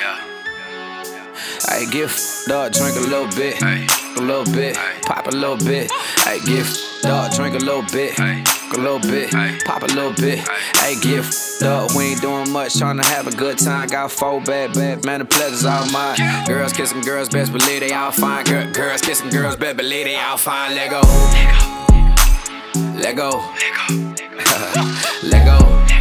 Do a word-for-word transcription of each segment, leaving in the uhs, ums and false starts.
Hey, get f***ed up, drink a little bit, a little bit, pop a little bit. Hey, get f***ed up, drink a little bit, a little bit, pop a little bit. Hey, get f***ed up, we ain't doing much, tryna have a good time. Got four bad, bad, man, the pleasure's all mine. Girls kissing girls, best believe they all fine. Girl, girls kissing girls, best believe they all fine. Let go, let go, let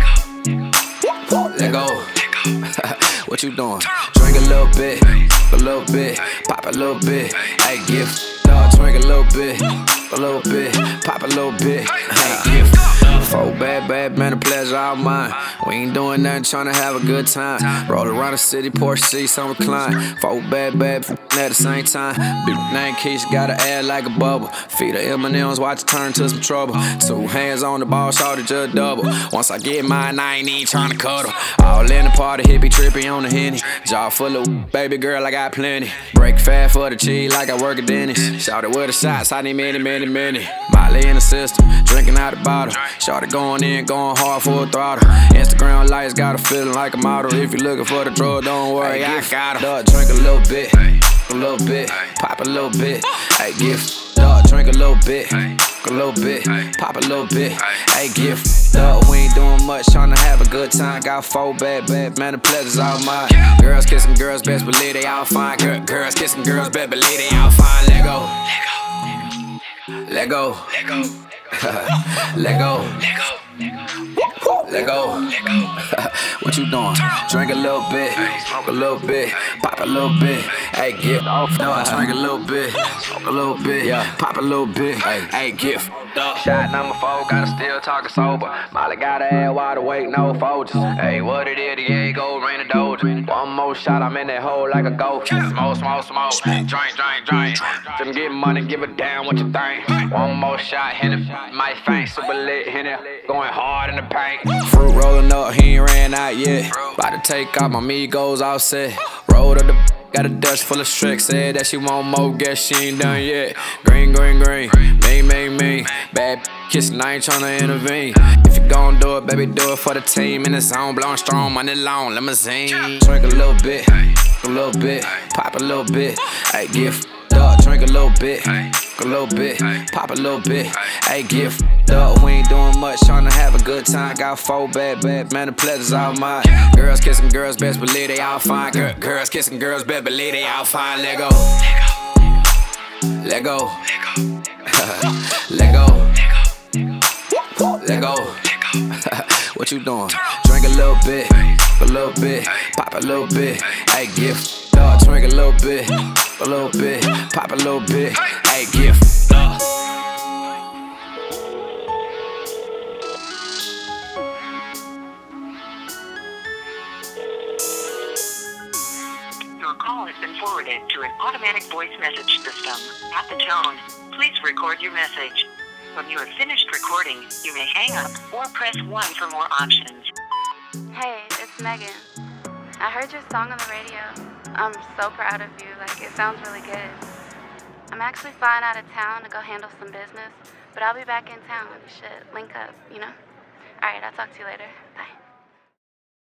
go, let go. What you doing? Drink a little bit, a little bit, pop a little bit. Hey, get f***ed up, drink a little bit, a little bit, pop a little bit. Hey, get four bad, bad, man, the pleasure all mine. We ain't doing nothing, tryna have a good time. Roll around the city, Porsche seats on recline. Four bad, bad, at the same time. Big name Keisha, gotta add like a bubble. Feed her M and M's, watch it turn to some trouble. Two hands on the ball, shorty just double. Once I get mine, I ain't even tryna cuddle. All in the party, hippie trippy on the Henny. Jaw full of baby girl, I got plenty. Break fast for the cheese like I work at Denny's. Shout it with the shots, I need many, many, many. Molly in the system, drinking out the bottle. Shout it going in, going hard for a throttle. Instagram lights got a feeling like a model. If you looking for the drug, don't worry, I got it. Drink a little bit, a little bit, pop a little bit. Hey, get f***ed up, drink a little bit, a little bit, pop a little bit. Hey, get f***ed up, we ain't doing much, tryna have a good time. Got four bad, bad, man, the pleasure's all mine. Girls kissing girls, best believe they all fine. Girl, girls kissing girls, best believe they all fine. Let go, let go, let go, let go, let go. What you doing? Drink a little bit, smoke a little bit, pop a little bit. Hey, get off, no, drink a little bit, smoke a little bit, pop a little bit. Hey, get f***ed up. Shot number four, gotta still talking sober. Molly gotta add water, wait, no Folgers. Hey, what it is, Diego, rain a doja. One more shot, I'm in that hole like a ghost. Smoke, smoke, smoke, drink, drink, drink. Them get money, give a damn what you think. One more shot, hit it, my faint, super lit, hit it, going hard in the paint. Fruit rolling up, he ain't ran out yet. About to take out my Migos all set. Rolled up the got a Dutch full of Shrek. Said that she want more, guess she ain't done yet. Green, green, green, me, me, me. Bad kissing, I ain't tryna intervene. If you gon' do it, baby, do it for the team. In the zone, blowing strong, money long, limousine. Drink a little bit, a little bit, pop a little bit. Hey, get f***ed up, drink a little bit, a little bit, pop a little bit. Hey, get f***ed up, we ain't doing much, tryna have a good time. Got four bad, bad, man, the pleasure's all mine. Girls kissing girls, best believe they all fine. Girl, girls kissing girls, best believe they all fine. Let go, let go, let go, let go. What you doing? Drink a little bit, a little bit, pop a little bit. Hey, get f***ed up, drink a little bit, a little bit, pop a little bit. Hey, get f***ed up. Your call has been forwarded to an automatic voice message system. At the tone, please record your message. When you have finished recording, you may hang up or press one for more options. Hey, it's Megan. I heard your song on the radio. I'm so proud of you. Like, it sounds really good. I'm actually flying out of town to go handle some business, but I'll be back in town. We should link up, you know? All right, I'll talk to you later. Bye.